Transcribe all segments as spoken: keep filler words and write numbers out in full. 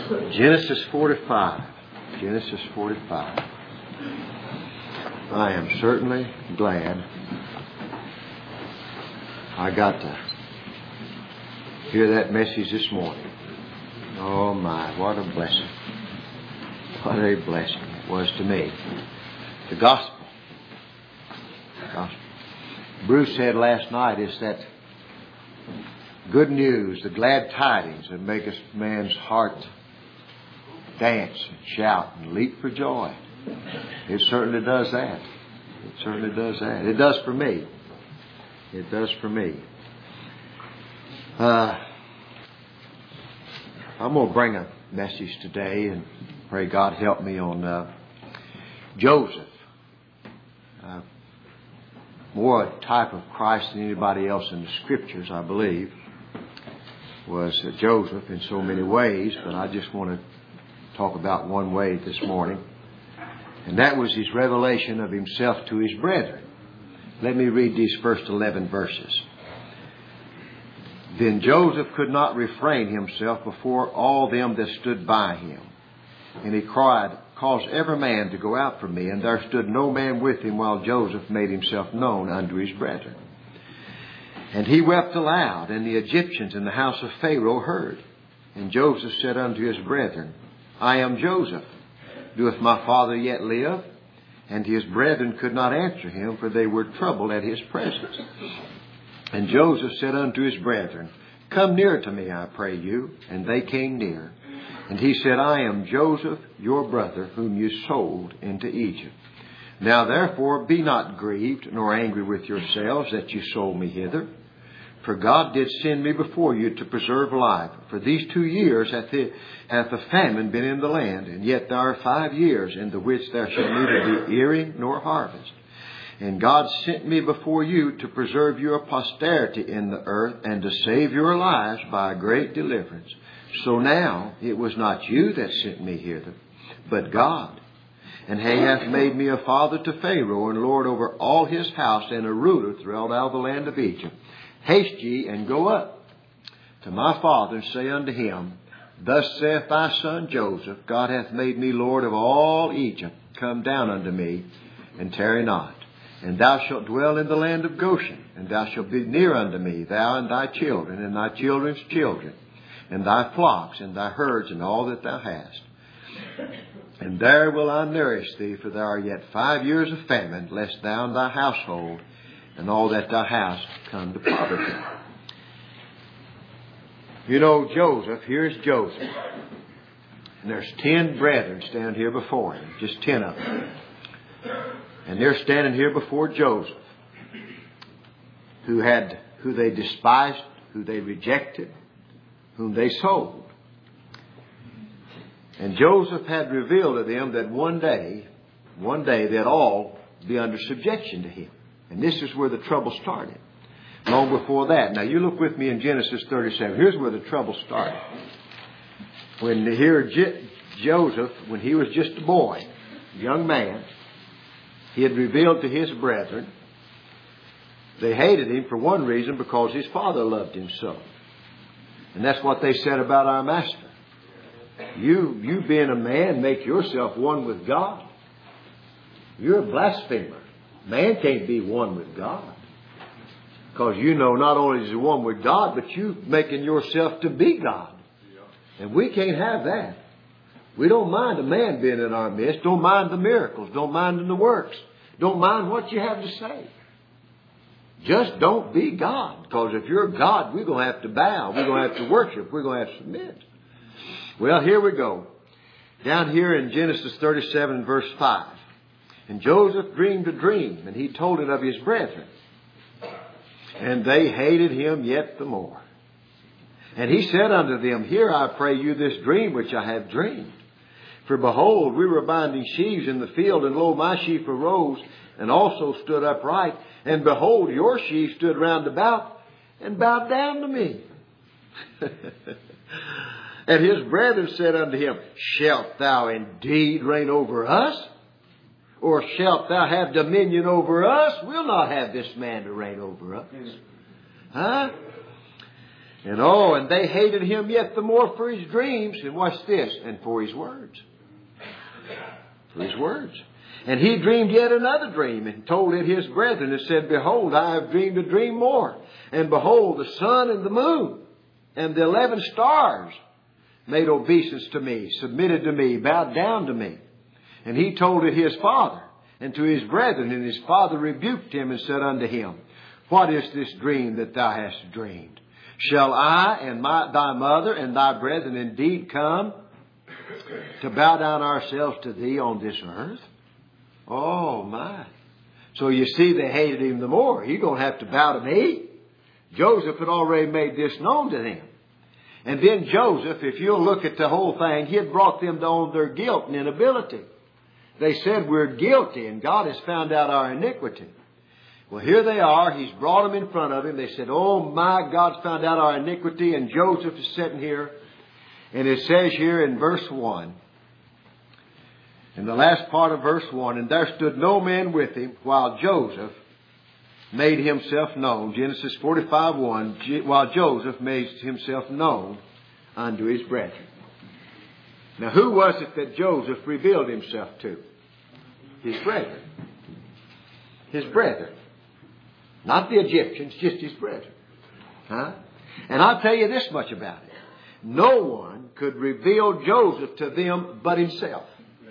Genesis forty-five. Genesis forty-five. I am certainly glad I got to hear that message this morning. Oh my, what a blessing. What a blessing it was to me. The gospel. The gospel. Bruce said last night is that good news, the glad tidings that make a man's heart dance and shout and leap for joy. It certainly does that. It certainly does that. It does for me. It does for me. Uh, I'm going to bring a message today and pray God help me on uh, Joseph. Uh, more a type of Christ than anybody else in the Scriptures, I believe, was uh, Joseph in so many ways, but I just want to talk about one way this morning. And that was his revelation of himself to his brethren. Let me read these first eleven verses. Then Joseph could not refrain himself before all them that stood by him. And he cried, Cause every man to go out from me. And there stood no man with him while Joseph made himself known unto his brethren. And he wept aloud, and the Egyptians in the house of Pharaoh heard. And Joseph said unto his brethren, I am Joseph. Doeth my father yet live? And his brethren could not answer him, for they were troubled at his presence. And Joseph said unto his brethren, Come near to me, I pray you. And they came near. And he said, I am Joseph, your brother, whom you sold into Egypt. Now therefore be not grieved, nor angry with yourselves that you sold me hither. For God did send me before you to preserve life. For these two years hath the, hath the famine been in the land, and yet there are five years in the which there shall neither be earing nor harvest. And God sent me before you to preserve your posterity in the earth, and to save your lives by a great deliverance. So now it was not you that sent me hither, but God. And he hath made me a father to Pharaoh, and lord over all his house, and a ruler throughout all the land of Egypt. Haste ye, and go up to my father, and say unto him, Thus saith thy son Joseph, God hath made me lord of all Egypt. Come down unto me, and tarry not. And thou shalt dwell in the land of Goshen, and thou shalt be near unto me, thou and thy children, and thy children's children, and thy flocks, and thy herds, and all that thou hast. And there will I nourish thee, for there are yet five years of famine, lest thou and thy household and all that thou hast come to poverty. You know, Joseph, here's Joseph. And there's ten brethren standing here before him, just ten of them. And they're standing here before Joseph, who had, who they despised, who they rejected, whom they sold. And Joseph had revealed to them that one day, one day they'd all be under subjection to him. And this is where the trouble started. Long before that. Now you look with me in Genesis thirty-seven. Here's where the trouble started. When here J- Joseph, when he was just a boy, a young man, he had revealed to his brethren. They hated him for one reason, because his father loved him so. And that's what they said about our master. You, you being a man, make yourself one with God. You're a blasphemer. Man can't be one with God. Because you know not only is he one with God, but you making yourself to be God. And we can't have that. We don't mind a man being in our midst. Don't mind the miracles. Don't mind the works. Don't mind what you have to say. Just don't be God. Because if you're God, we're going to have to bow. We're going to have to worship. We're going to have to submit. Well, here we go. Down here in Genesis thirty-seven, verse five. And Joseph dreamed a dream, and he told it of his brethren. And they hated him yet the more. And he said unto them, Hear, I pray you, this dream which I have dreamed. For behold, we were binding sheaves in the field, and lo, my sheaf arose, and also stood upright. And behold, your sheaf stood round about, and bowed down to me. And his brethren said unto him, Shalt thou indeed reign over us? Or shalt thou have dominion over us? We'll not have this man to reign over us. Huh? And oh, and they hated him yet the more for his dreams. And watch this. And for his words. For his words. And he dreamed yet another dream, and told it his brethren, and said, Behold, I have dreamed a dream more. And behold, the sun and the moon and the eleven stars made obeisance to me, submitted to me, bowed down to me. And he told it his father and to his brethren. And his father rebuked him and said unto him, What is this dream that thou hast dreamed? Shall I and my, thy mother and thy brethren indeed come to bow down ourselves to thee on this earth? Oh, my. So you see, they hated him the more. You're going to have to bow to me. Joseph had already made this known to them. And then Joseph, if you'll look at the whole thing, he had brought them down their guilt and inability. They said, we're guilty, and God has found out our iniquity. Well, here they are. He's brought them in front of him. They said, oh, my, God's found out our iniquity. And Joseph is sitting here. And it says here in verse one, in the last part of verse one, and there stood no man with him while Joseph made himself known. Genesis forty-five one, while Joseph made himself known unto his brethren. Now, who was it that Joseph revealed himself to? His brethren. His brethren. Not the Egyptians, just his brethren. Huh? And I'll tell you this much about it. No one could reveal Joseph to them but himself.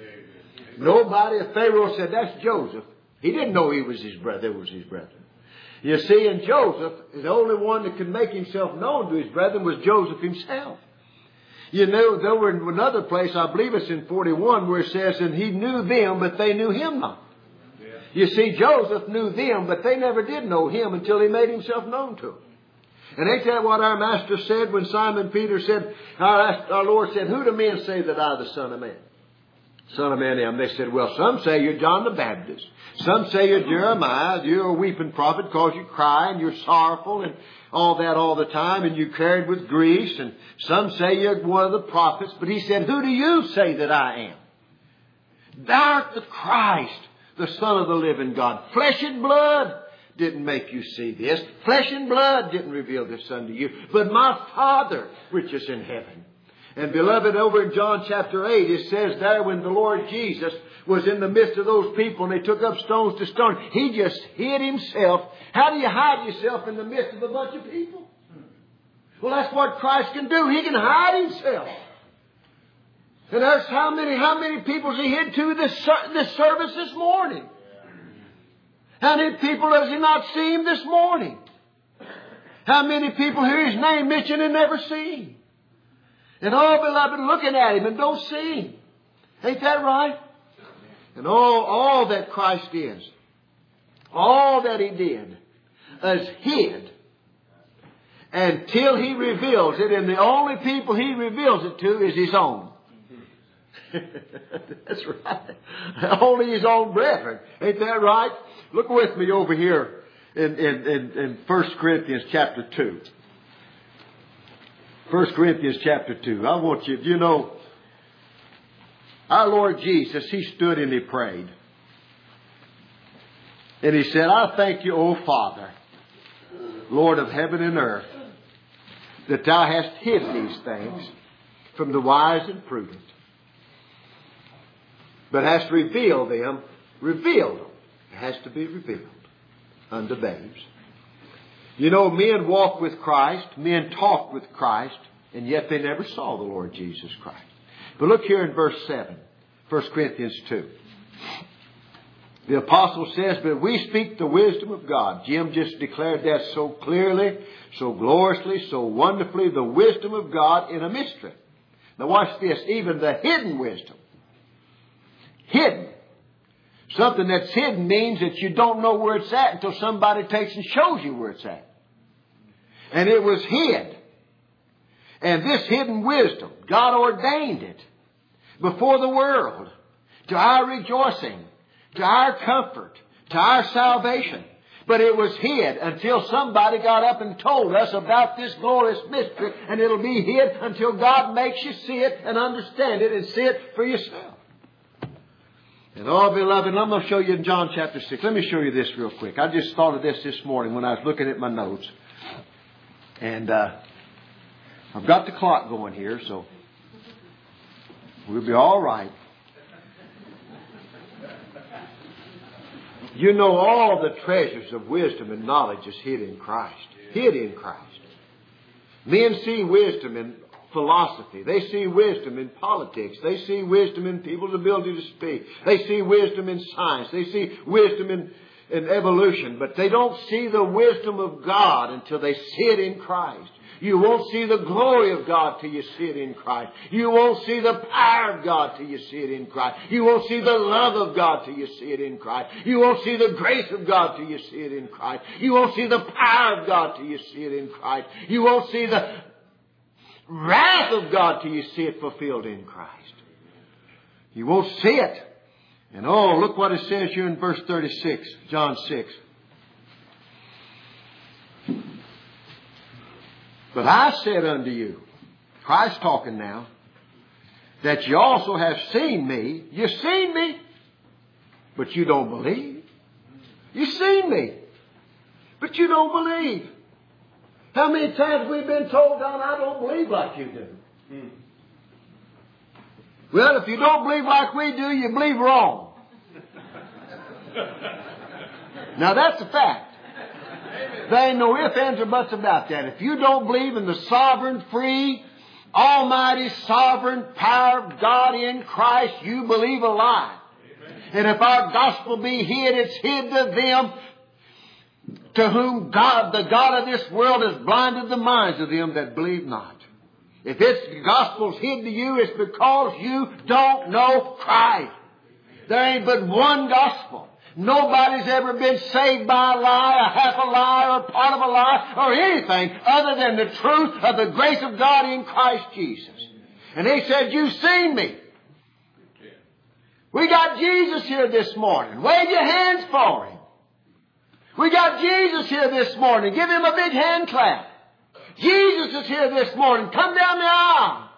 Nobody, if Pharaoh said, that's Joseph, he didn't know he was his brother, it was his brethren. You see, and Joseph, the only one that could make himself known to his brethren was Joseph himself. You know, there were another place, I believe it's in forty-one, where it says, and he knew them, but they knew him not. Yeah. You see, Joseph knew them, but they never did know him until he made himself known to them. And ain't that what our Master said when Simon Peter said, our, our Lord said, who do men say that I, the Son of Man? Son of Man am. They said, well, some say you're John the Baptist. Some say you're Jeremiah. You're a weeping prophet because you cry and you're sorrowful and all that all the time. And you carried with grief. And some say you're one of the prophets. But he said, who do you say that I am? Thou art the Christ, the Son of the living God. Flesh and blood didn't make you see this. Flesh and blood didn't reveal this unto you. But my Father, which is in heaven. And beloved, over in John chapter eight, it says there when the Lord Jesus was in the midst of those people and they took up stones to stone, he just hid himself. How do you hide yourself in the midst of a bunch of people? Well, that's what Christ can do. He can hide himself. And there's how many, how many people has he hid to this, this service this morning? How many people has he not seen this morning? How many people hear his name mentioned and never seen? And all, beloved, looking at him and don't see him. Ain't that right? And all, all that Christ is, all that he did, is hid until he reveals it. And the only people he reveals it to is his own. That's right. Only his own brethren. Ain't that right? Look with me over here in, in, in, in First Corinthians chapter two. First Corinthians chapter two. I want you, you know, our Lord Jesus, he stood and he prayed. And he said, I thank you, O Father, Lord of heaven and earth, that thou hast hid these things from the wise and prudent, but hast revealed them, revealed them. It has to be revealed unto babes. You know, men walk with Christ, men talk with Christ, and yet they never saw the Lord Jesus Christ. But look here in verse seven, First Corinthians two. The apostle says, but we speak the wisdom of God. Jim just declared that so clearly, so gloriously, so wonderfully, the wisdom of God in a mystery. Now watch this, even the hidden wisdom. Hidden. Something that's hidden means that you don't know where it's at until somebody takes and shows you where it's at. And it was hid. And this hidden wisdom, God ordained it before the world to our rejoicing, to our comfort, to our salvation. But it was hid until somebody got up and told us about this glorious mystery. And it'll be hid until God makes you see it and understand it and see it for yourself. And oh, beloved, I'm going to show you in John chapter six. Let me show you this real quick. I just thought of this this morning when I was looking at my notes. And uh, I've got the clock going here, so we'll be all right. You know, all the treasures of wisdom and knowledge is hid in Christ. Hid in Christ. Men see wisdom in philosophy. They see wisdom in politics. They see wisdom in people's ability to speak. They see wisdom in science. They see wisdom in, in evolution. But they don't see the wisdom of God until they see it in Christ. You won't see the glory of God till you see it in Christ. You won't see the power of God till you see it in Christ. You won't see the love of God till you see it in Christ. You won't see the grace of God till you see it in Christ. You won't see the power of God till you see it in Christ. You won't see the wrath of God till you see it fulfilled in Christ. You won't see it. And oh, look what it says here in verse thirty-six, John six. But I said unto you, Christ talking now, that you also have seen me. You've seen me, but you don't believe. You've seen me, but you don't believe. How many times have we been told, Don, I don't believe like you do? Hmm. Well, if you don't believe like we do, you believe wrong. Now that's a fact. There ain't no ifs, ands, or buts about that. If you don't believe in the sovereign, free, almighty, sovereign power of God in Christ, you believe a lie. Amen. And if our gospel be hid, it's hid to them to whom God, the God of this world, has blinded the minds of them that believe not. If it's the gospel's hid to you, it's because you don't know Christ. There ain't but one gospel. Nobody's ever been saved by a lie, a half a lie, or a part of a lie, or anything other than the truth of the grace of God in Christ Jesus. And he said, you've seen me. We got Jesus here this morning. Wave your hands for him. We got Jesus here this morning. Give him a big hand clap. Jesus is here this morning. Come down the aisle.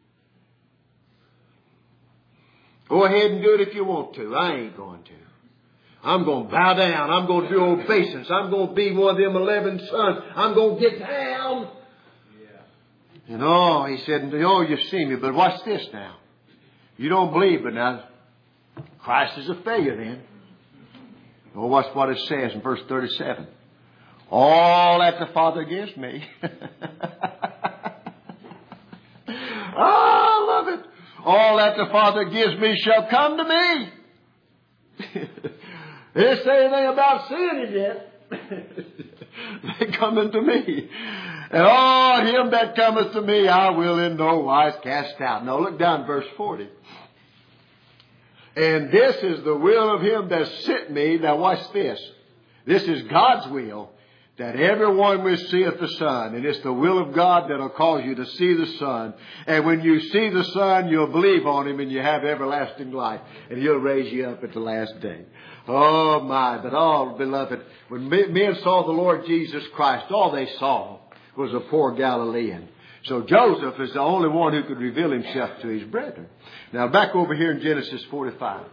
Go ahead and do it if you want to. I ain't going to. I'm going to bow down. I'm going to do obeisance. I'm going to be one of them eleven sons. I'm going to get down. Yeah. And oh, he said, oh, you've seen me. But watch this now. You don't believe, but now Christ is a failure then. Oh, watch what it says in verse thirty-seven. All that the Father gives me. Oh, I love it. All that the Father gives me shall come to me. They didn't say anything about seeing it yet. They coming to me. And all him that cometh to me, I will in no wise cast out. Now look down verse forty. And this is the will of him that sent me. Now watch this. This is God's will, that everyone will seeth the Son. And it's the will of God that'll cause you to see the Son. And when you see the Son, you'll believe on him and you have everlasting life. And he'll raise you up at the last day. Oh my, but oh beloved, when men saw the Lord Jesus Christ, all they saw was a poor Galilean. So Joseph is the only one who could reveal himself to his brethren. Now back over here in Genesis forty-five.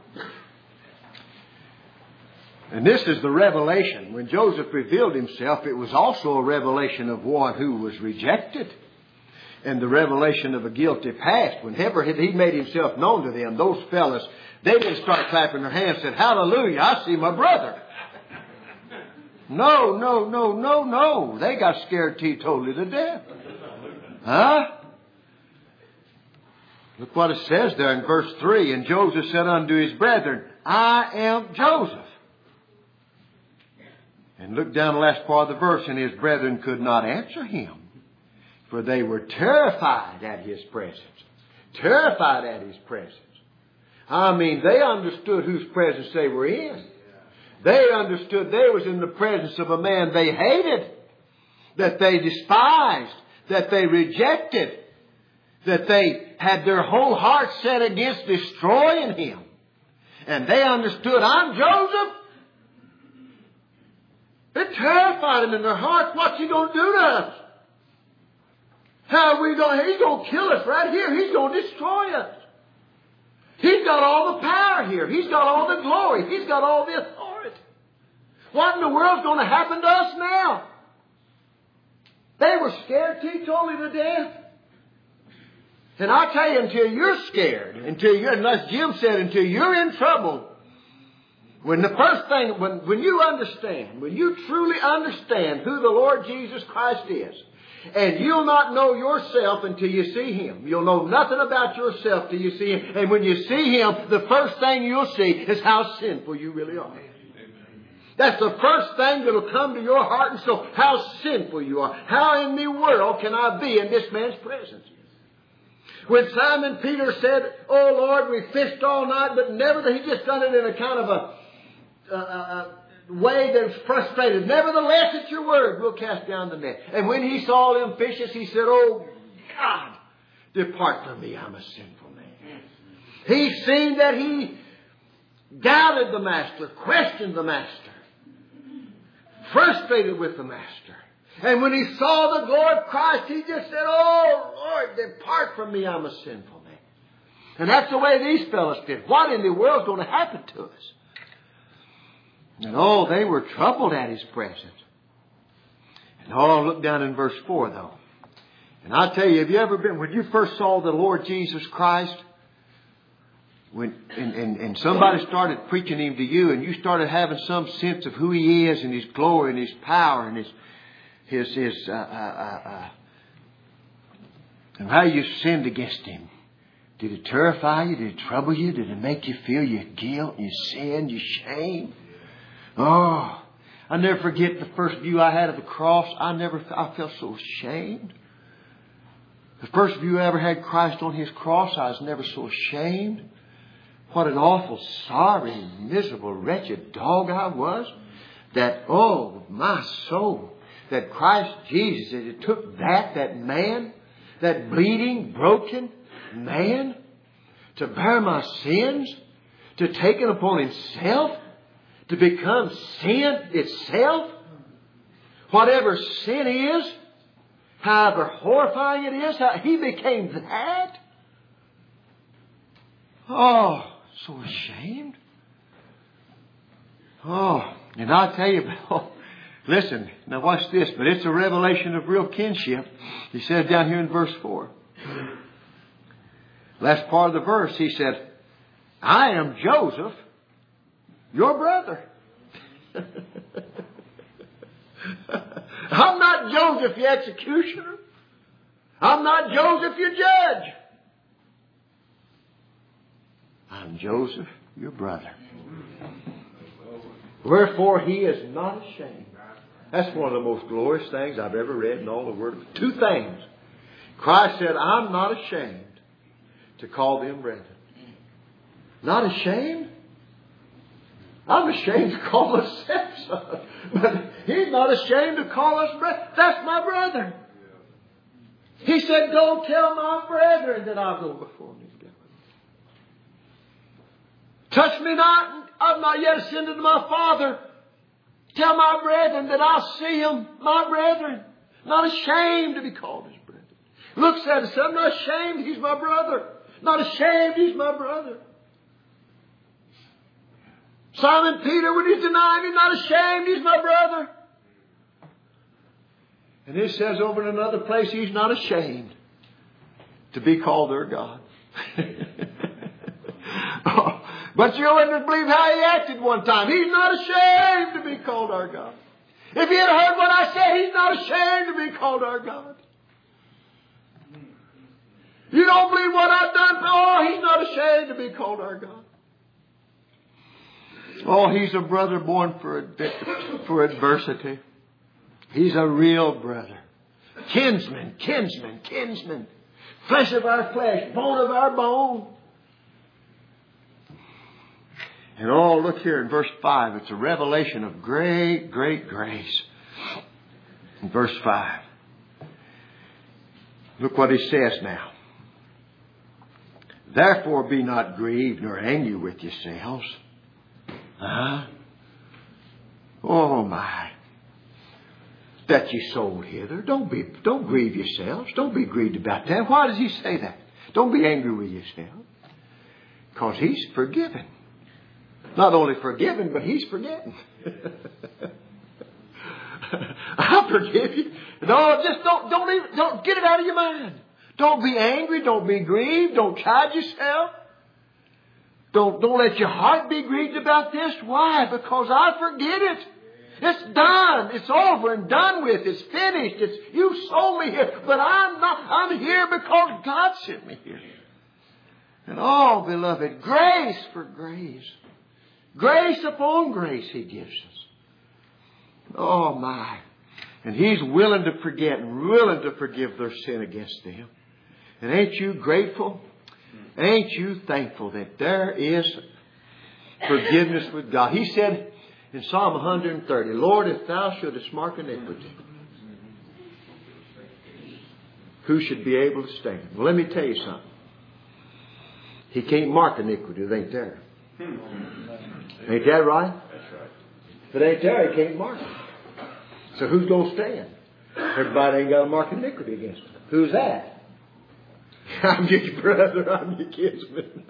And this is the revelation. When Joseph revealed himself, it was also a revelation of one who was rejected. And the revelation of a guilty past. Whenever he made himself known to them, those fellas, they didn't start clapping their hands and said, hallelujah, I see my brother. No, no, no, no, no. They got scared teetotally to death. Huh? Look what it says there in verse three. And Joseph said unto his brethren, I am Joseph. And look down the last part of the verse. And his brethren could not answer him, for they were terrified at his presence. Terrified at his presence. I mean, they understood whose presence they were in. They understood they was in the presence of a man they hated, that they despised, that they rejected, that they had their whole heart set against destroying him. And they understood, I'm Joseph. It terrified them in their hearts. What's he going to do to us? How are we going to, he's going to kill us right here. He's going to destroy us. He's got all the power here. He's got all the glory. He's got all the authority. What in the world's going to happen to us now? They were scared teetotally to death. And I tell you, until you're scared, until you're, unless Jim said, until you're in trouble, when the first thing, when, when you understand, when you truly understand who the Lord Jesus Christ is, and you'll not know yourself until you see Him. You'll know nothing about yourself till you see Him. And when you see Him, the first thing you'll see is how sinful you really are. That's the first thing that will come to your heart, and so how sinful you are. How in the world can I be in this man's presence? When Simon Peter said, "Oh Lord, we fished all night," but never, he just done it in a kind of a, a, a way that's frustrated. "Nevertheless, at your word, we'll cast down the net." And when he saw them fishes, he said, "Oh God, depart from me, I'm a sinful man." He's seen that he doubted the Master, questioned the Master, frustrated with the Master. And when he saw the glory of Christ, he just said, "Oh Lord, depart from me, I'm a sinful man." And that's the way these fellows did. What in the world is going to happen to us? And oh, they were troubled at His presence. And oh, look down in verse four though. And I tell you, have you ever been, when you first saw the Lord Jesus Christ, when and, and, and somebody started preaching Him to you, and you started having some sense of who He is and His glory and His power and His His, his uh, uh, uh, uh, and how you sinned against Him. Did it terrify you? Did it trouble you? Did it make you feel your guilt, your sin, your shame? Oh, I never forget the first view I had of the cross. I never, I felt so ashamed. The first view I ever had Christ on His cross, I was never so ashamed. What an awful, sorry, miserable, wretched dog I was. That, oh, my soul, that Christ Jesus, that it took that, that man, that bleeding, broken man, to bear my sins, to take it upon Himself, to become sin itself. Whatever sin is, however horrifying it is, how He became that. Oh, so ashamed. Oh, and I'll tell you, oh, listen, now watch this, but it's a revelation of real kinship. He says down here in verse four. Last part of the verse, he said, "I am Joseph, your brother." I'm not Joseph, your executioner. I'm not Joseph, your judge. I'm Joseph, your brother. Wherefore He is not ashamed. That's one of the most glorious things I've ever read in all the Word. Two things. Christ said, "I'm not ashamed to call them brethren." Not ashamed? I'm ashamed to call myself son. But He's not ashamed to call us brethren. That's my brother. He said, "Go tell my brethren that I'll go before me." "Touch me not, I've not yet ascended to my Father. Tell my brethren that I'll see Him, my brethren." Not ashamed to be called His brethren. Looks at us and says, "I'm not ashamed, He's my brother. Not ashamed, He's my brother." Simon Peter, when he's denying, he's not ashamed, He's my brother. And it says over in another place, He's not ashamed to be called their God. Oh, but you wouldn't believe how He acted one time. He's not ashamed to be called our God. If you had heard what I said, He's not ashamed to be called our God. You don't believe what I've done? Oh, He's not ashamed to be called our God. Oh, He's a brother born for, for adversity. He's a real brother. Kinsman, kinsman, kinsman. Flesh of our flesh, bone of our bone. And oh, look here in verse five. It's a revelation of great, great grace. In verse five. Look what he says now. "Therefore be not grieved nor angry with yourselves." Huh? Oh my. "That ye sold hither." Don't be, don't grieve yourselves. Don't be grieved about that. Why does he say that? Don't be angry with yourself. Because He's forgiven. Not only forgiven, but He's forgetting. I forgive you. No, just don't, don't even, don't get it out of your mind. Don't be angry. Don't be grieved. Don't chide yourself. Don't, don't let your heart be grieved about this. Why? Because I forget it. It's done. It's over and done with. It's finished. It's, you sold me here. But I'm not. I'm here because God sent me here. And oh, beloved, grace for grace. Grace upon grace He gives us. Oh, my. And He's willing to forget and willing to forgive their sin against them. And ain't you grateful? Ain't you thankful that there is forgiveness with God? He said in Psalm one thirty, Lord, if Thou shouldest mark iniquity, who should be able to stand? Well, let me tell you something. He can't mark iniquity. It ain't there. Ain't that right? That's right. If it ain't there, He can't mark it. So who's going to stand? Everybody ain't got to mark iniquity against them. Who's that? I'm your brother. I'm your kinsman.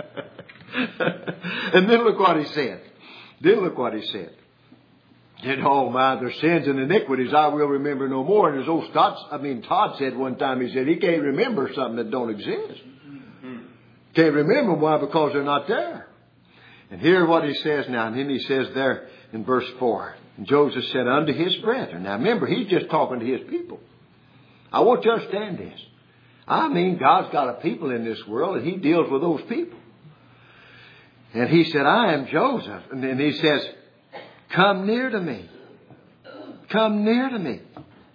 And then look what He said. Then look what He said. Said, oh my, their sins and iniquities I will remember no more. And as old Stott, I mean Todd said one time, he said he can't remember something that don't exist. Can't remember why? Because they're not there. And hear what He says now. And then He says there in verse four. And Joseph said unto his brethren. Now remember, he's just talking to his people. I want you to understand this. I mean, God's got a people in this world and He deals with those people. And He said, I am Joseph. And then He says, come near to me. Come near to me.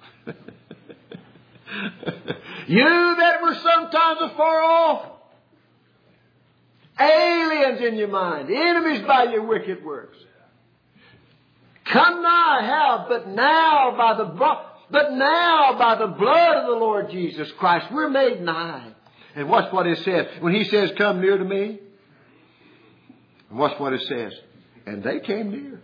You that were sometimes afar off. Aliens in your mind. Enemies by your wicked works. Come nigh, how? But now by the but now by the blood of the Lord Jesus Christ, we're made nigh. And watch what it says. When He says, come near to me. And watch what it says. And they came near.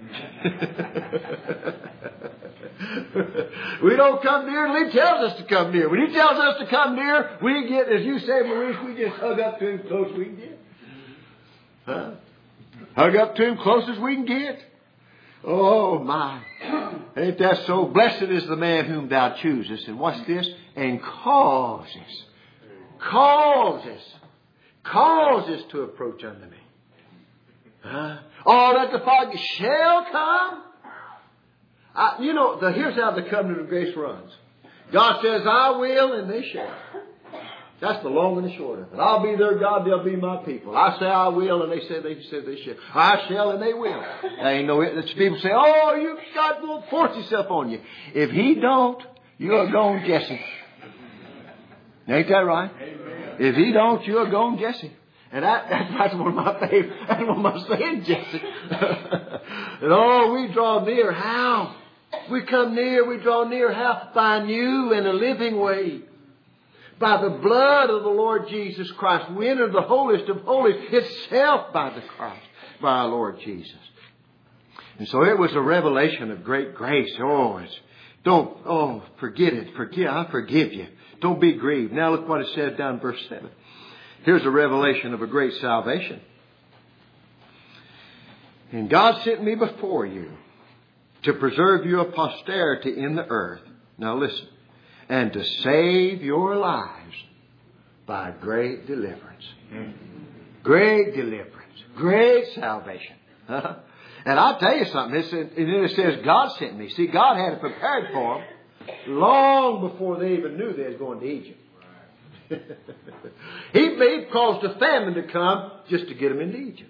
We don't come near until He tells us to come near. When He tells us to come near, we get, as you say, Maurice, we just hug up to Him close as we can get. Huh? Hug up to Him close as we can get. Oh, my. Ain't that so? Blessed is the man whom Thou choosest. And what's this? And causes. Causes. Causes to approach unto me. Huh? Oh, that the fog shall come. I, you know, the, here's how the covenant of grace runs. God says, I will, and they shall. That's the long and the short of it. I'll be their God, they'll be my people. I say I will, and they say they said they shall. I shall, and they will. There ain't no, people say, oh, you God won't force Himself on you. If He don't, you're going Jesse. Ain't that right? Amen. If He don't, you're going Jesse. And that, that's one of my favorite, that's one of my sayings, Jesse. And oh, we draw near. How? We come near, we draw near. How? By new and a living way. By the blood of the Lord Jesus Christ. We enter the holiest of holies itself by the Christ, by our Lord Jesus. And so it was a revelation of great grace. Oh, it's, don't, oh, forget it. Forget, I forgive you. Don't be grieved. Now look what it says down in verse seven. Here's a revelation of a great salvation. And God sent me before you to preserve you a posterity in the earth. Now listen. And to save your lives by great deliverance. Great deliverance. Great salvation. And I'll tell you something. It's, and then it says God sent me. See, God had it prepared for them long before they even knew they was going to Egypt. he, he caused a famine to come just to get them into Egypt.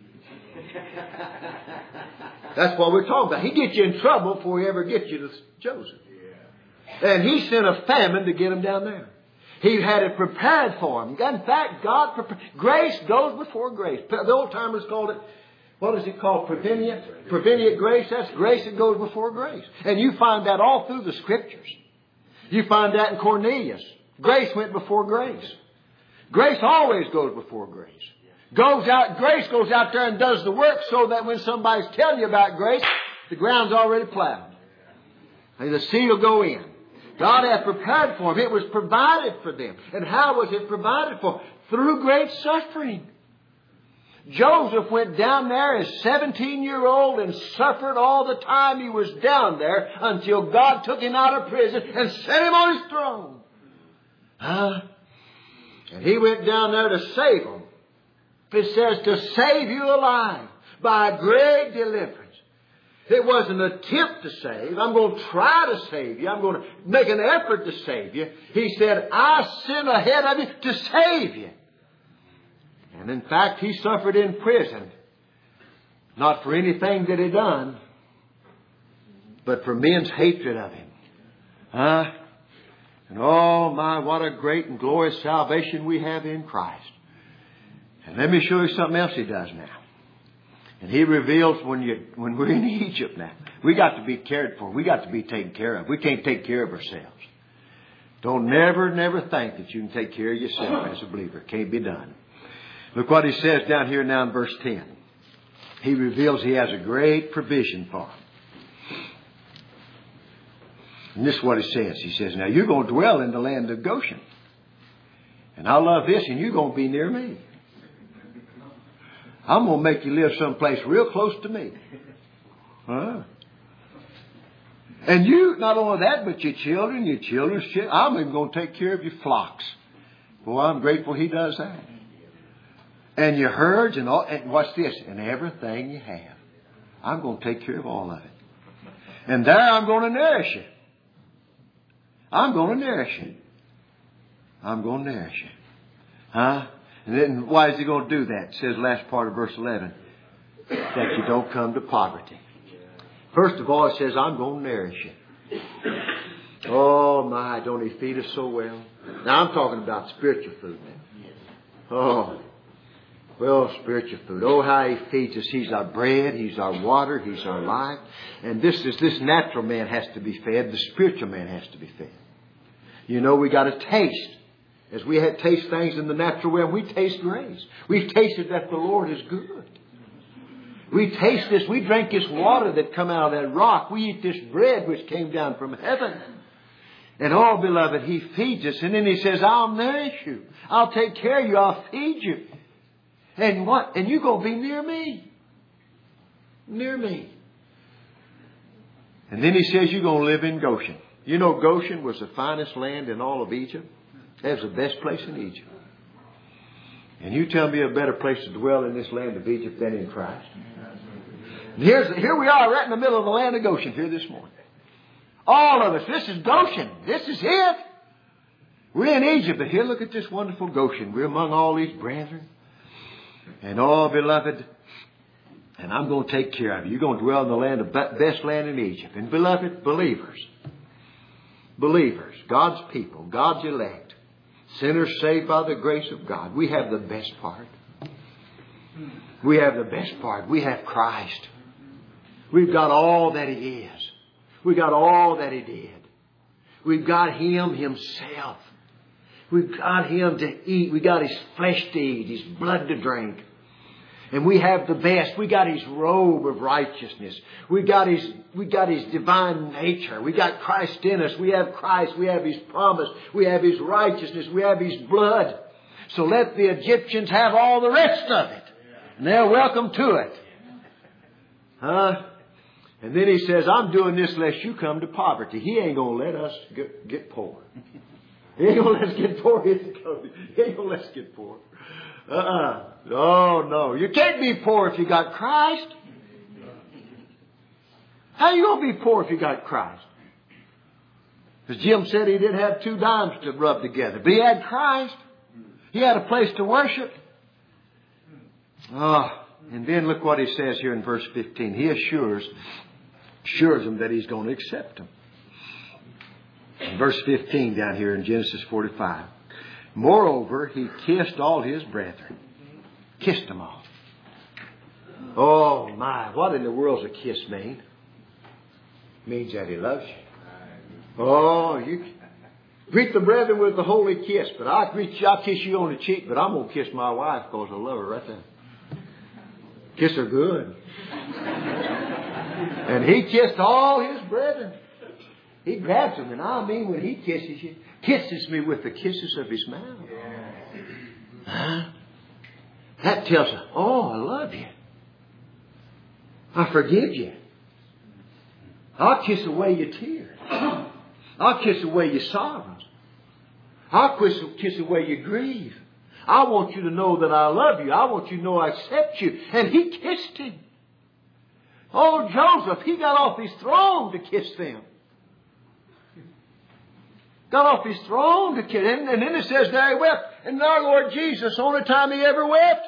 That's what we're talking about. He gets you in trouble before he ever gets you to Joseph. And He sent a famine to get them down there. He had it prepared for them. In fact, God prepared. Grace goes before grace. The old timers called it, what is it called? Prevenient? Prevenient grace. That's grace that goes before grace. And you find that all through the Scriptures. You find that in Cornelius. Grace went before grace. Grace always goes before grace. Goes out, grace goes out there and does the work so that when somebody's telling you about grace, the ground's already plowed. And the seed will go in. God had prepared for them. It was provided for them. And how was it provided for? Through great suffering. Joseph went down there as seventeen-year-old and suffered all the time he was down there until God took him out of prison and set him on His throne. Huh? And He went down there to save them. It says to save you alive by a great deliverance. It wasn't an attempt to save. I'm going to try to save you. I'm going to make an effort to save you. He said, I sent ahead of you to save you. And in fact, He suffered in prison. Not for anything that He done, but for men's hatred of Him. Huh? And oh my, what a great and glorious salvation we have in Christ. And let me show you something else He does now. And He reveals when you when we're in Egypt now, we got to be cared for. We got to be taken care of. We can't take care of ourselves. Don't never, never think that you can take care of yourself as a believer. It can't be done. Look what He says down here now in verse ten. He reveals He has a great provision for them. And this is what He says. He says, now you're going to dwell in the land of Goshen. And I love this, and you're going to be near me. I'm going to make you live someplace real close to me. Huh? And you, not only that, but your children, your children's children. I'm even going to take care of your flocks. Boy, I'm grateful He does that. And your herds and all, and what's this? And everything you have. I'm going to take care of all of it. And there I'm going to nourish you. I'm going to nourish you. I'm going to nourish you. Huh? And then why is He going to do that? It says last part of verse eleven. That you don't come to poverty. First of all, it says, I'm going to nourish you. Oh my, don't He feed us so well? Now I'm talking about spiritual food now. Oh. Well, spiritual food. Oh, how He feeds us. He's our bread. He's our water. He's our life. And this is, this natural man has to be fed. The spiritual man has to be fed. You know, we got to taste. As we had taste things in the natural realm, we taste grace. We've tasted that the Lord is good. We taste this. We drink this water that come out of that rock. We eat this bread which came down from heaven. And oh, beloved, He feeds us. And then He says, I'll nourish you. I'll take care of you. I'll feed you. And what? And you're going to be near me. Near me. And then He says you're going to live in Goshen. You know, Goshen was the finest land in all of Egypt. That was the best place in Egypt. And you tell me a better place to dwell in this land of Egypt than in Christ. And here's, here we are right in the middle of the land of Goshen here this morning. All of us. This is Goshen. This is it. We're in Egypt, but here look at this wonderful Goshen. We're among all these brethren. And oh, beloved, and I'm going to take care of you. You're going to dwell in the land of best land in Egypt. And beloved, believers, believers, God's people, God's elect, sinners saved by the grace of God. We have the best part. We have the best part. We have Christ. We've got all that He is. We've got all that He did. We've got Him Himself. We've got Him to eat. We got His flesh to eat, His blood to drink. And we have the best. We got His robe of righteousness. We got His, we got His divine nature. We got Christ in us. We have Christ. We have His promise. We have His righteousness. We have His blood. So let the Egyptians have all the rest of it. And they're welcome to it. Huh? And then He says, I'm doing this lest you come to poverty. He ain't going to let us get, get poor. He ain't going to let us get poor. He ain't going to let us get poor. Uh-uh. Oh, no. You can't be poor if you got Christ. How are you going to be poor if you got Christ? Because Jim said he didn't have two dimes to rub together. But he had Christ. He had a place to worship. Oh, and then look what he says here in verse fifteen. He assures, assures them that He's going to accept them. In verse fifteen down here in Genesis forty-five. Moreover, He kissed all His brethren. Kissed them all. Oh my, what in the world's a kiss mean? It means that He loves you. Oh, you greet the brethren with the holy kiss. But I greet you, I'll kiss you on the cheek, but I'm going to kiss my wife because I love her right there. Kiss her good. And He kissed all His brethren. He grabs them, and I mean when He kisses you, kisses me with the kisses of His mouth. Huh? That tells us, oh, I love you. I forgive you. I'll kiss away your tears. I'll kiss away your sorrows. I'll kiss, kiss away your grief. I want you to know that I love you. I want you to know I accept you. And he kissed him. Oh, Joseph, he got off his throne to kiss them. Got off his throne to kiss. And, and then it says there he wept. And our Lord Jesus, the only time he ever wept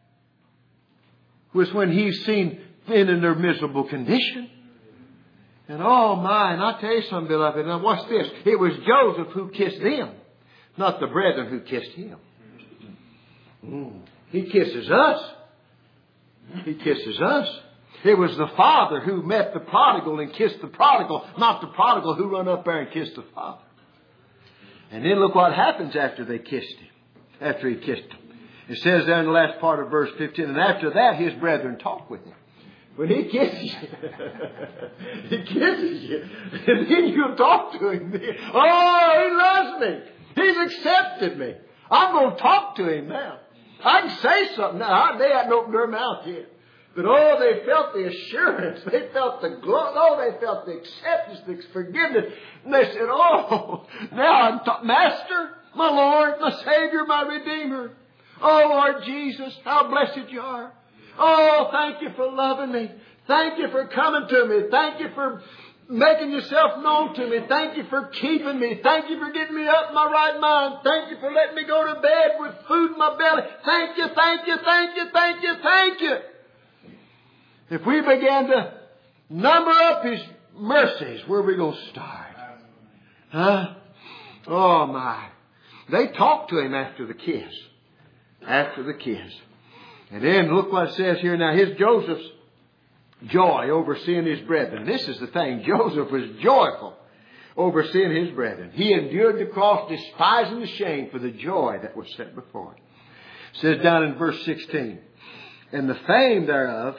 was when he's seen men in their miserable condition. And oh my, and I tell you something, beloved, now watch this. It was Joseph who kissed them, not the brethren who kissed him. Mm. He kisses us. He kisses us. It was the father who met the prodigal and kissed the prodigal, not the prodigal who run up there and kissed the father. And then look what happens after they kissed him. After he kissed him. It says there in the last part of verse fifteen, and after that his brethren talked with him. When he kisses you, he kisses you, and then you talk to him. Oh, he loves me. He's accepted me. I'm going to talk to him now. I can say something now. They hadn't opened their mouth yet. But oh, they felt the assurance. They felt the glory. Oh, they felt the acceptance, the forgiveness. And they said, oh, now I'm ta- Master, my Lord, my Savior, my Redeemer. Oh, Lord Jesus, how blessed you are. Oh, thank you for loving me. Thank you for coming to me. Thank you for making yourself known to me. Thank you for keeping me. Thank you for getting me up in my right mind. Thank you for letting me go to bed with food in my belly. Thank you, thank you, thank you, thank you, thank you. If we began to number up His mercies, where are we going to start? Huh? Oh my. They talked to Him after the kiss. After the kiss. And then look what it says here now. His Joseph's joy over seeing his brethren. This is the thing. Joseph was joyful over seeing his brethren. He endured the cross, despising the shame for the joy that was set before him. It says down in verse sixteen, and the fame thereof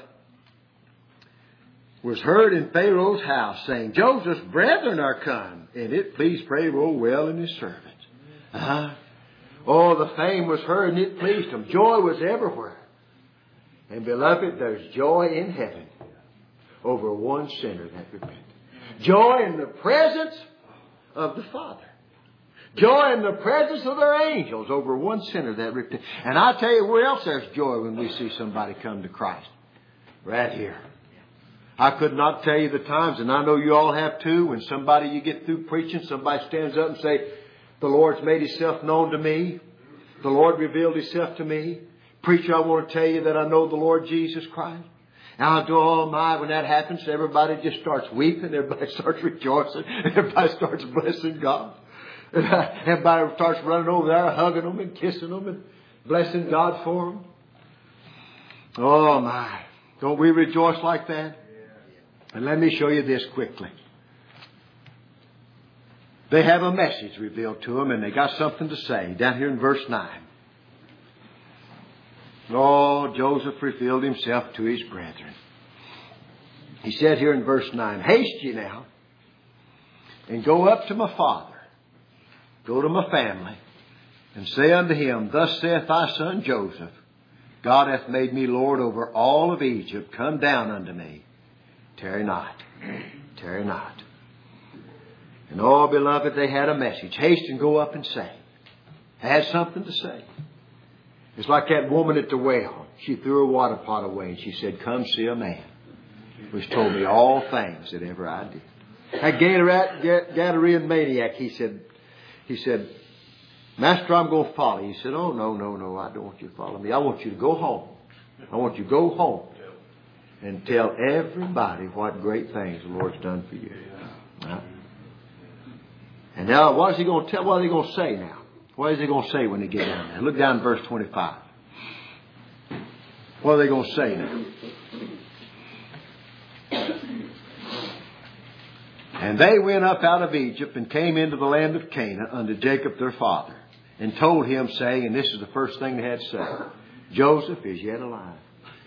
was heard in Pharaoh's house, saying, Joseph's brethren are come. And it pleased Pharaoh well in his servants. Uh-huh. Oh, the fame was heard and it pleased him. Joy was everywhere. And beloved, there's joy in heaven over one sinner that repented. Joy in the presence of the Father. Joy in the presence of their angels over one sinner that repented. And I tell you where else there's joy when we see somebody come to Christ. Right here. I could not tell you the times, and I know you all have too, when somebody you get through preaching, somebody stands up and say, the Lord's made Himself known to me. The Lord revealed Himself to me. Preacher, I want to tell you that I know the Lord Jesus Christ. And I'll do all my, when that happens, everybody just starts weeping. Everybody starts rejoicing. Everybody starts blessing God. Everybody starts running over there, hugging them and kissing them and blessing God for them. Oh my. Don't we rejoice like that? And let me show you this quickly. They have a message revealed to them and they got something to say. Down here in verse nine. Oh, Joseph revealed himself to his brethren. He said here in verse nine, haste ye now and go up to my father. Go to my family and say unto him, thus saith thy son Joseph, God hath made me Lord over all of Egypt. Come down unto me. Tarry not. Tarry not. And oh, beloved, they had a message. Haste and go up and say. Had something to say. It's like that woman at the well. She threw her water pot away and she said, come see a man which told me all things that ever I did. That Gadarean maniac, he said, he said, Master, I'm going to follow you. He said, oh, no, no, no, I don't want you to follow me. I want you to go home. I want you to go home and tell everybody what great things the Lord's done for you. Right? And now, what is he going to tell? What are they going to say now? What is he going to say when they get down there? Look down at verse twenty-five. What are they going to say now? And they went up out of Egypt and came into the land of Canaan unto Jacob their father, and told him, saying, and this is the first thing they had to say, Joseph is yet alive.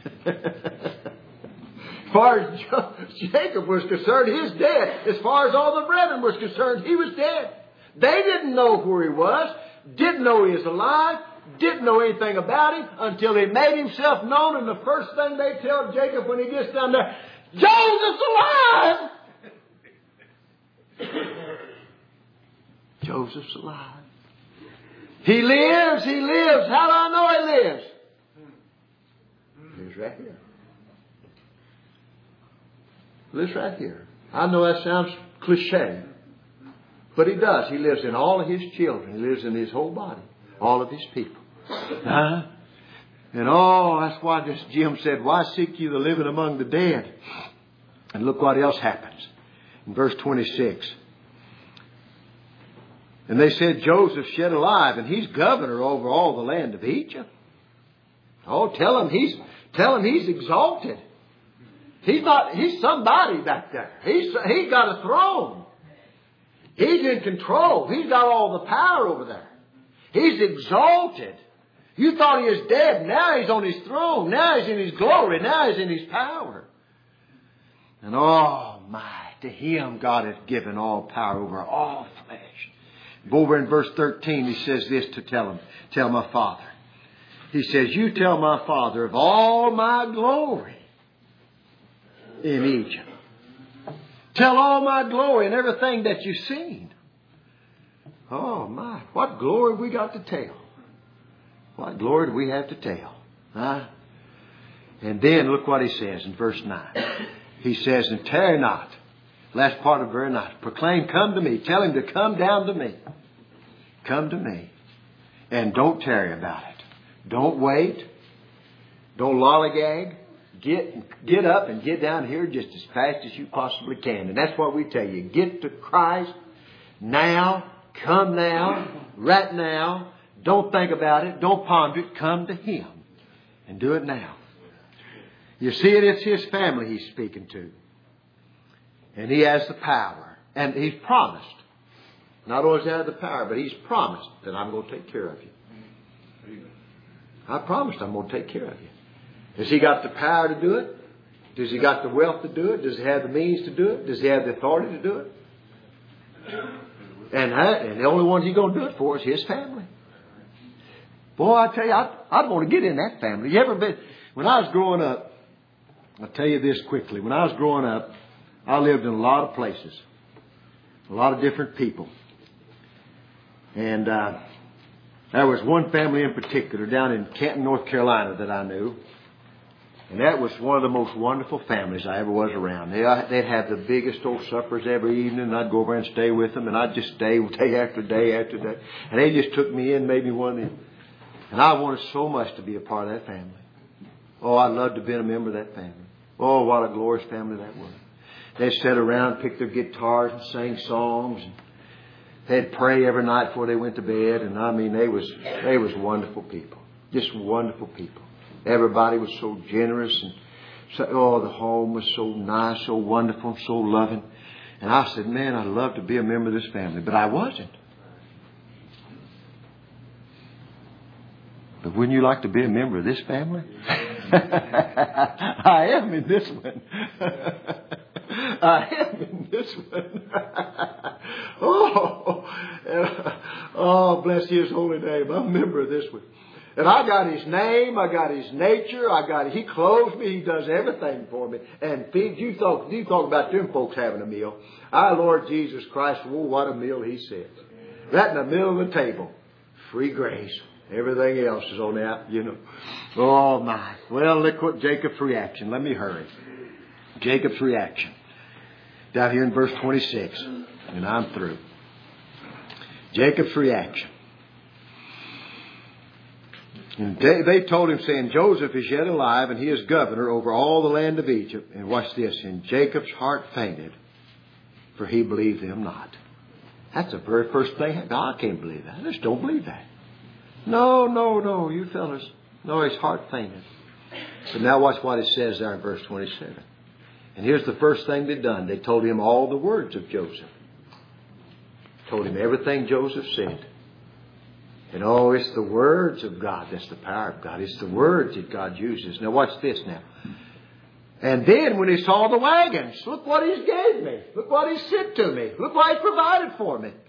As far as Jacob was concerned, he's dead. As far as all the brethren was concerned, he was dead. They didn't know where he was, didn't know he was alive, didn't know anything about him until he made himself known. And the first thing they tell Jacob when he gets down there, Joseph's alive! Joseph's alive. He lives, He lives. How do I know He lives? He lives right here. He lives right here. I know that sounds cliche. But He does. He lives in all of His children. He lives in His whole body. All of His people. Huh? And oh, that's why this Jim said, why seek you the living among the dead? And look what else happens. In verse twenty-six. And they said, Joseph's yet alive, and he's governor over all the land of Egypt. Oh, tell him he's, tell him he's exalted. He's not, he's somebody back there. He's, he's got a throne. He's in control. He's got all the power over there. He's exalted. You thought he was dead. Now he's on his throne. Now he's in his glory. Now he's in his power. And oh my, to him God has given all power over all flesh. Over in verse thirteen, he says this to tell him, tell my father. He says, you tell my father of all my glory in Egypt. Tell all my glory and everything that you've seen. Oh my, what glory we got to tell. What glory do we have to tell? Huh? And then look what he says in verse nine. He says, and tarry not. Last part of verse nine. Proclaim, come to me. Tell him to come down to me. Come to me. And don't tarry about it. Don't wait. Don't lollygag. Get, get up and get down here just as fast as you possibly can. And that's what we tell you. Get to Christ now. Come now. Right now. Don't think about it. Don't ponder it. Come to Him. And do it now. You see it, it's His family He's speaking to. And He has the power. And He's promised. Not only does He have the power, but He's promised that I'm going to take care of you. I promised I'm going to take care of you. Has He got the power to do it? Does He got the wealth to do it? Does He have the means to do it? Does He have the authority to do it? And, and the only one He's going to do it for is His family. Boy, I tell you, I, I'd want to get in that family. You ever been? When I was growing up, I'll tell you this quickly. When I was growing up, I lived in a lot of places. A lot of different people. And uh, there was one family in particular down in Canton, North Carolina that I knew. And that was one of the most wonderful families I ever was around. They, they'd have the biggest old suppers every evening. And I'd go over and stay with them. And I'd just stay day after day after day. And they just took me in, made me one of them. And I wanted so much to be a part of that family. Oh, I'd love to be a member of that family. Oh, what a glorious family that was. They'd sit around, pick their guitars and sing songs. And they'd pray every night before they went to bed. And I mean, they was, they was wonderful people. Just wonderful people. Everybody was so generous. And so, oh, the home was so nice, so wonderful, so loving. And I said, man, I'd love to be a member of this family. But I wasn't. But wouldn't you like to be a member of this family? I am in this one. I am in this one. oh, oh, bless His holy name. I'm a member of this one. And I got His name. I got His nature. I got He clothes me. He does everything for me. And feeds you. Talk, you talk about them folks having a meal. Our Lord Jesus Christ, oh, what a meal He said. Right in the middle of the table. Free grace. Everything else is on out, you know. Oh, my. Well, look what Jacob's reaction. Let me hurry. Jacob's reaction. Down here in verse twenty-six. And I'm through. Jacob's reaction. And they, they told him, saying, Joseph is yet alive, and he is governor over all the land of Egypt. And watch this. And Jacob's heart fainted, for he believed them not. That's the very first thing. God, I can't believe that. I just don't believe that. No, no, no, you fellas. No, his heart fainted. But now watch what it says there in verse twenty-seven. And here's the first thing they'd done. They told him all the words of Joseph. Told him everything Joseph said. And oh, it's the words of God. That's the power of God. It's the words that God uses. Now watch this now. And then when he saw the wagons, look what He's gave me. Look what He sent to me. Look what He provided for me.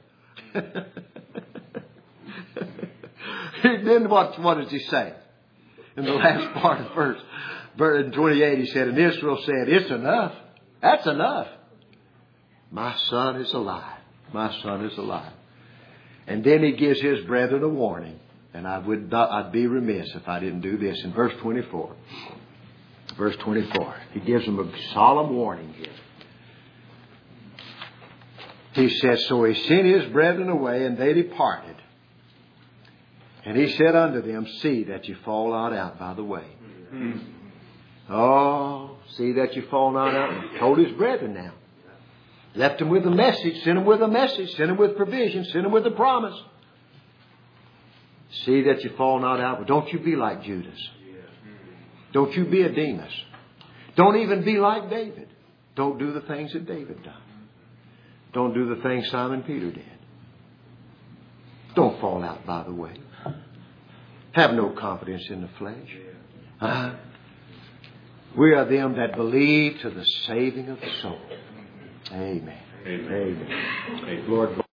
Then what, what does He say? In the last part of verse, verse twenty-eight, He said, and Israel said, it's enough. That's enough. My son is alive. My son is alive. And then he gives his brethren a warning. And I would not, I'd be remiss if I didn't do this in verse twenty-four. Verse twenty-four. He gives them a solemn warning here. He says, so he sent his brethren away, and they departed. And he said unto them, see that you fall not out by the way. Mm-hmm. Oh, see that you fall not out. He told his brethren now. Left them with a message, sent them with a message, sent them with provision, sent them with a promise. See that you fall not out. But don't you be like Judas. Don't you be a Demas. Don't even be like David. Don't do the things that David done. Don't do the things Simon Peter did. Don't fall out by the way. Have no confidence in the flesh. Uh, we are them that believe to the saving of the soul. Amen. Amen. Amen. Amen. Lord.